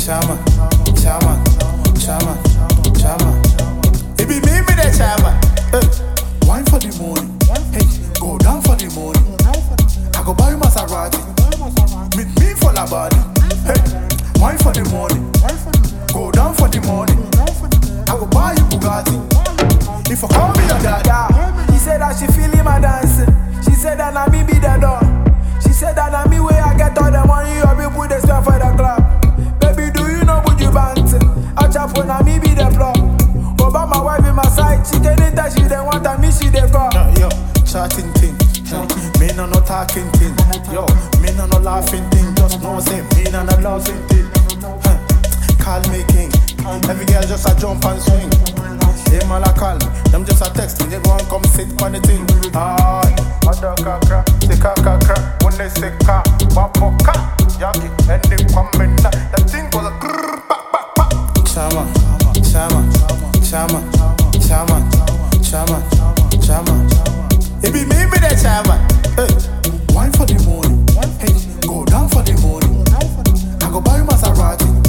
Chama, chama, chama, chama. It be me the chama. Wine for the morning. Hey, go down for the morning. I go buy Maserati. Meet me for la body. Hey, wine for the morning. Go down for the morning. I go buy you Bugatti. If you call me your dad, he said that she feeling my dancing. She said that na me be the door. She said that na me where I get all the money your people they spend for the club. Baby, do you know what you banting? I chop when na me be the plug. Over my wife in my side, she didn't that she didn't want me she they call. Yo, chatting thing. Me no talking thing. Yo, me no laughing thing. Just know say me no laughing thing. Call me king. Every girl just a jump and swing. They man a call me, them just a text me. They go and come sit on the thing. Aye, mother kakra, say kakra. When they say ka, wapoka, yaki, and they come in. That thing goes a grrr, pa pa pa. Chama, chama.